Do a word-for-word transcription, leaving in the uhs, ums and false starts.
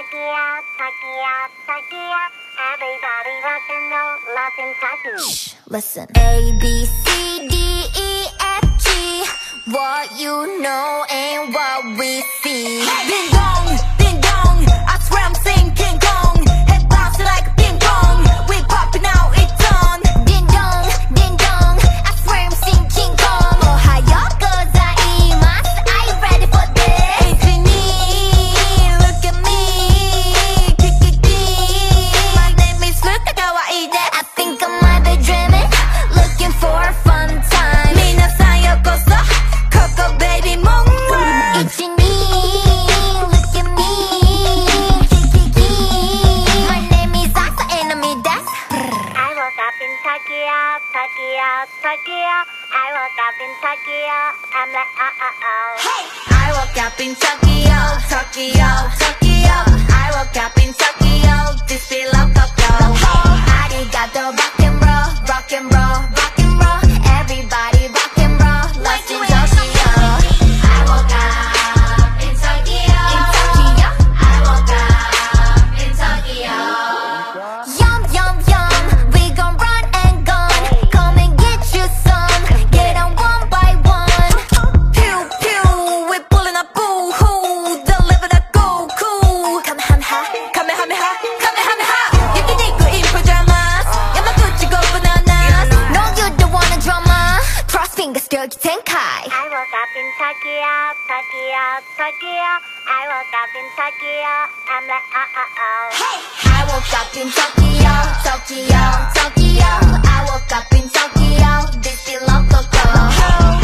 Tokyo, Tokyo, Tokyo. Everybody rock and roll, lost in Tokyo. Shh, listen. A, B, C, D, E, F, G. What you know and what we see. Ding dong, ding dong. I swear I'm singing King Kong. Head bouncing like a ping pong. We popping out, it's on. Ding dong, ding dong. I swear I'm singing King Kong. Ohio goes I Are you ready for this? It's me, look at me. My name is Luca Kawaii. I think I might be dreaming, looking for a fun time. minasan yokoso, koko baby mong. It's me, look at me. My name is Asa and I'm desu. I woke up in Tokyo, Tokyo, Tokyo. I woke up in Tokyo. I'm like, oh, oh, oh. Hey! I woke up in Tokyo, Tokyo, Tokyo. I woke up in Tokyo, this be loco. Arigato, rock and roll, rock and roll, rock and roll. Everybody rock and roll, lost in Tokyo. I woke up in Tokyo, in Tokyo. I woke up in Tokyo. Yum, yum, yum, we gon' run and gun. Come and get you some, get on one by one. Pew, pew, we're pulling up boo-hoo. Deliver the Goku. Kamehameha, Kamehameha, Kamehameha. Yakiniku in pajamas, Yamaguchi go bananas. No, you don't wanna drama. Cross fingers, girl, tenkai. I woke up in Tokyo, Tokyo, Tokyo. I woke up in Tokyo. I'm like, oh, oh, oh. Hey! I woke up in Tokyo, Tokyo, Tokyo. I woke up in Tokyo, this be local.